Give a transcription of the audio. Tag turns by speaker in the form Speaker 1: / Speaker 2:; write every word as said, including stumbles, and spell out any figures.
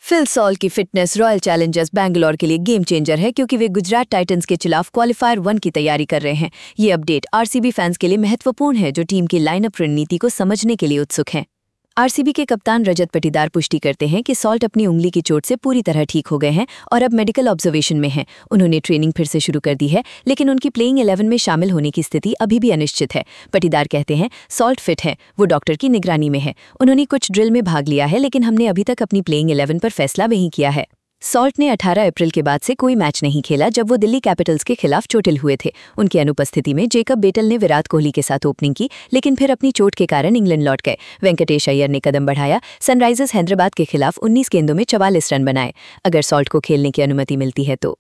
Speaker 1: Fill Salt की fitness Royal Challengers Bangalore के लिए गेम चेंजर है क्योंकि वे गुजरात टाइटंस के खिलाफ क्वालिफायर वन की तैयारी कर रहे हैं। ये अपडेट आरसीबी फैंस के लिए महत्वपूर्ण है जो टीम की लाइनअप रणनीति को समझने के लिए उत्सुक हैं। आरसीबी के कप्तान रजत पाटीदार पुष्टि करते हैं कि सॉल्ट अपनी उंगली की चोट से पूरी तरह ठीक हो गए हैं और अब मेडिकल ऑब्जर्वेशन में हैं। उन्होंने ट्रेनिंग फिर से शुरू कर दी है, लेकिन उनकी प्लेइंग इलेवन में शामिल होने की स्थिति अभी भी अनिश्चित है। पाटीदार कहते हैं, सॉल्ट फिट है, वो डॉक्टर की निगरानी में है। उन्होंने कुछ ड्रिल में भाग लिया है, लेकिन हमने अभी तक अपनी प्लेइंग इलेवन पर फैसला नहीं किया है। सॉल्ट ने अठारह अप्रैल के बाद से कोई मैच नहीं खेला जब वो दिल्ली कैपिटल्स के खिलाफ चोटिल हुए थे। उनकी अनुपस्थिति में जेकब बेटल ने विराट कोहली के साथ ओपनिंग की, लेकिन फिर अपनी चोट के कारण इंग्लैंड लौट गए। वेंकटेश अय्यर ने कदम बढ़ाया, सनराइजर्स हैदराबाद के खिलाफ उन्नीस गेंदों में चवालीस रन बनाए। अगर सॉल्ट को खेलने की अनुमति मिलती है तो